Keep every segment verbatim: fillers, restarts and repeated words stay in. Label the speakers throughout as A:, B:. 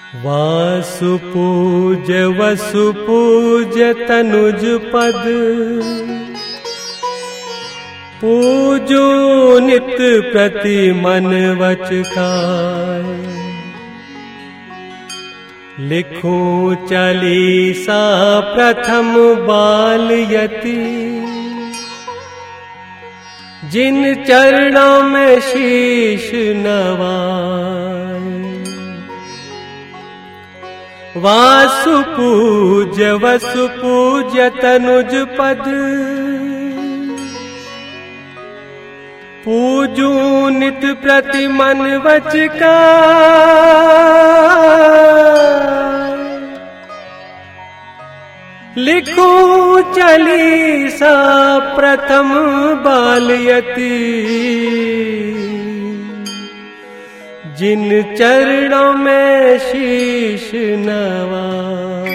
A: वासुपूज वसुपूज तनुज पद, पूजो नित प्रति मन वच काय। लिखूं चालीसा प्रथम बाल यति, जिन चरणों में शीश नवाए। वासुपूज वसुपूज तनुज पद, पूजू नित प्रति मन वच काय। लिखूं चालीसा प्रथम बाल यति, जिन चरणों में शीश नवाए।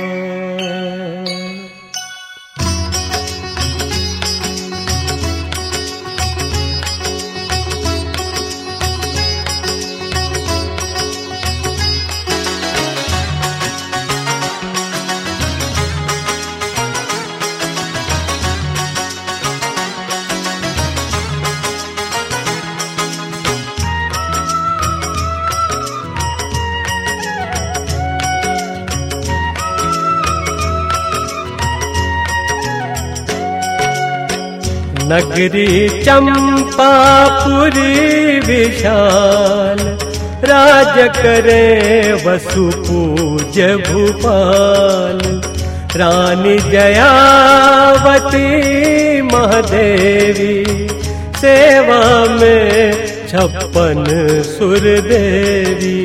A: नगरी चंपापुरी विशाल, राज करे वसुपूज भूपाल। रानी जयावती महादेवी, सेवा में छप्पन सुरदेवी।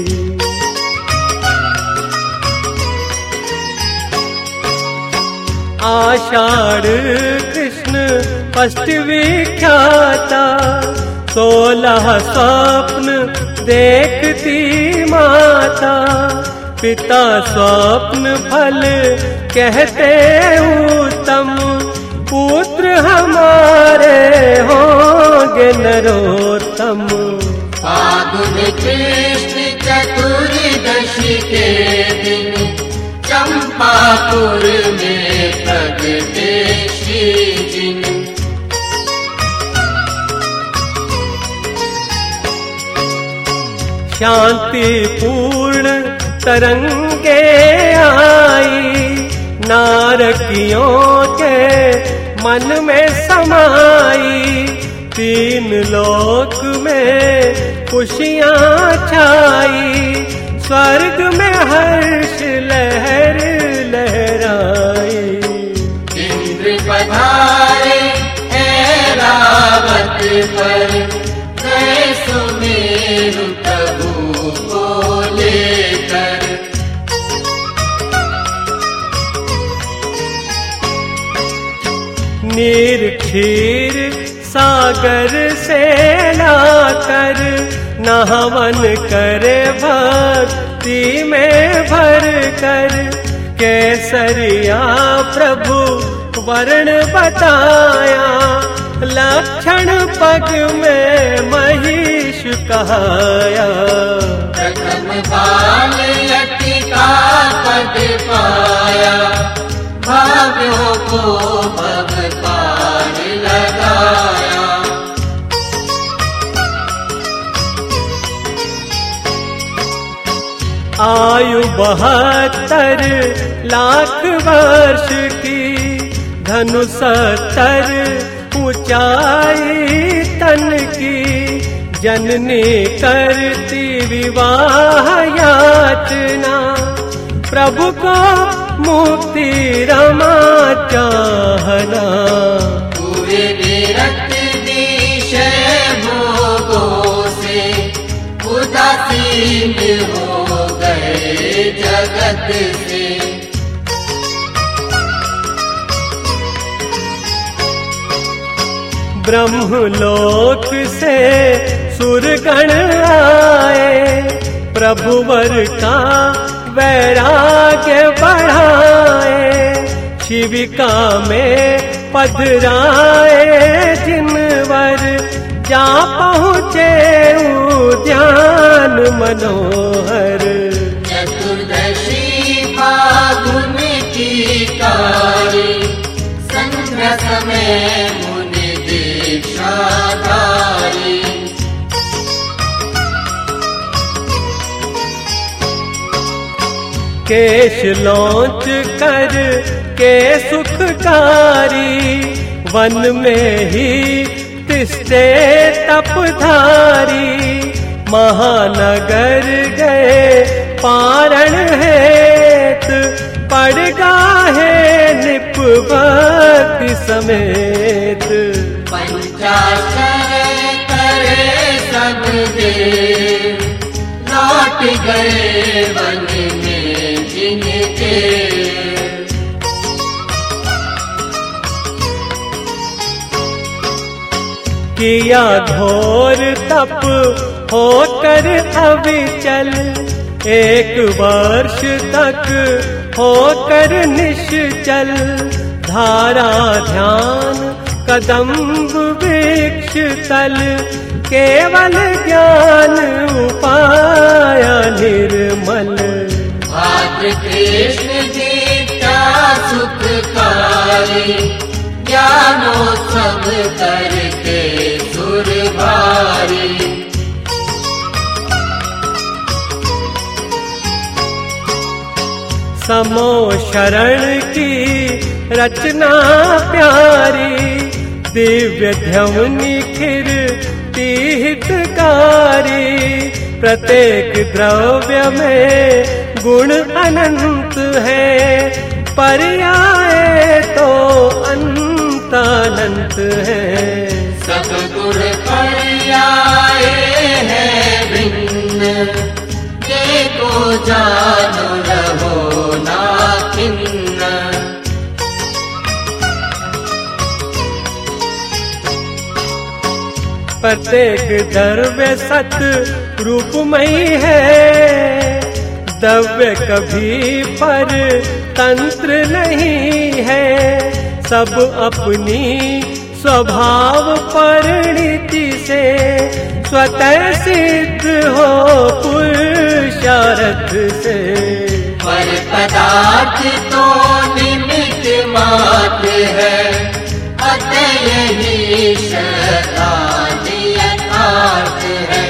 A: आषाढ़ कृष्ण अष्ट विख्याता, सोलह स्वप्न देखती माता। पिता स्वप्न फल कहते उत्तम, पुत्र हमारे होंगे नरोत्तम।
B: फागुन कृष्ण चतुर्दशी के दिन, चंपापुर में प्रगटे श्री जिन।
A: शांति पूर्ण तरंगे आई, नारकियों के मन में समाई। तीन लोक में खुशियाँ छाई, स्वर्ग में हर्ष लहर लहराई।
B: इंद्र पधारे ऐरावत पर, गए सुमेरु प्रभु को लेकर।
A: नीर क्षीर सागर से लाकर, नहवन करे भक्ति में भर कर। केसरिया प्रभु वर्ण बताया, लक्षण पग में महिष कहाया।
B: प्रथम बाल यति का पद पाया, भाव्यों को भगवान लगाया।
A: आयु बहत्तर लाख वर्ष की, धनु सत्तर ऊंचाई तन की। जननी करती विवाह याचना, प्रभु को मुक्ति रमा चाहना।
B: पूरे विरक्त विषय भोगों से, उदासीन हो गए जगत से।
A: ब्रह्मलोक से सुरगण आए, प्रभुवर का वैराग्य बढ़ाए। शिविका में पधराए जिनवर, जा पहुँचे उद्यान मनोहर।
B: रस में मुनि दीक्षाधारी।
A: केश लौंच कर के सुखकारी, वन में ही तिष्ठे तपधारी। महानगर गए पारण हेत, पड़ गाहे निप भक्ति समेत।
B: पंचाक्षर करे सब देव, लौट गए वन में जिनके।
A: किया घोर तप होकर अविचल, एक वर्ष तक होकर निश्चल। धारा ध्यान कदम्ब वृक्ष तल, केवल ज्ञान उपाया निर्मल।
B: भाद्र कृष्ण जी का सुखकारी, ज्ञानोत्सव करके सुर भारी।
A: समो शरण की रचना प्यारी, दिव्य ध्वनि खिर हितकारी। प्रत्येक द्रव्य में गुण अनंत है, पर्याय तो अनंत है।
B: सब गुण पर्याय है भिन्न, देखो जानो रहो ना खिन्न।
A: प्रत्येक द्रव्य सत रूपमयी है, द्रव्य कभी पर तंत्र नहीं है। सब अपनी स्वभाव परिणति से, स्वतः सिद्ध हो पुरुषार्थ से।
B: पर पदार्थ तो निमित्त मात्र है, अतः यही शतादि यथार्थ है।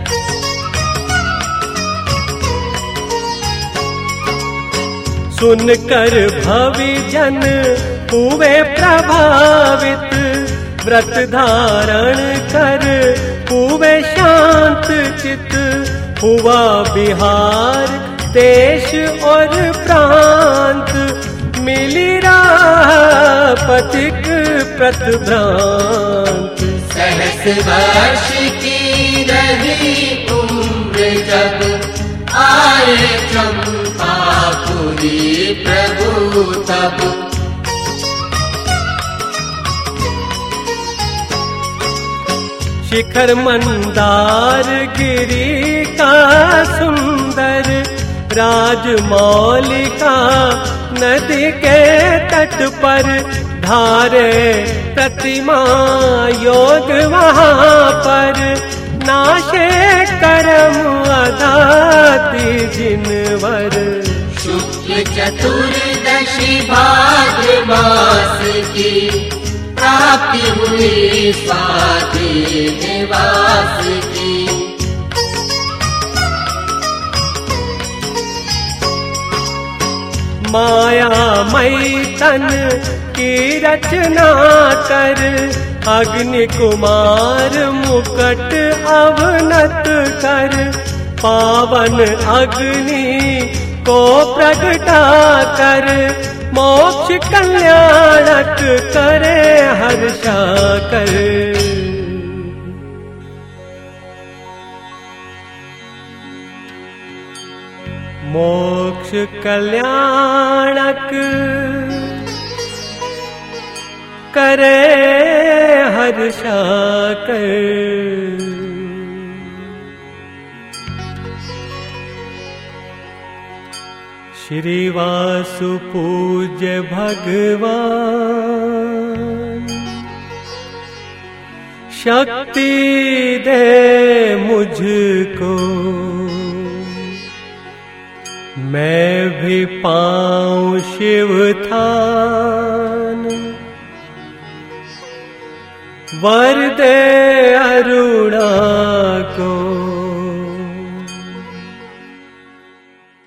A: सुनकर भवि जन हुए प्रभावित, व्रत धारण कर हुए शांत चित। हुआ बिहार देश और प्रांत, मिली राह पथिक प्रतिभ्रांत।
B: सहस वर्ष की रही उम्र जब, आए चंपापुरी प्रभु तब।
A: शिखर मंदार गिरी का सुंदर, राजमौलिका नदी के तट पर। धारे प्रतिमा योग वहाँ पर, नाशे कर्म अदाति जिनवर।
B: शुक्ल चतुर्दशी भाद्र मास की, प्राप्ति हुई स्वाति निवास की।
A: मायामयी तन की रचना कर, अग्नि कुमार मुकट अवनत कर। पावन अग्नि को प्रगटा कर, मोक्ष कल्याणक करे हर्षा कर। मोक्ष कल्याणक करे हर्षा कर। श्री वासु पूज्य भगवान, शक्ति दे मुझको, मैं भी पाऊं शिव थान। वर दे अर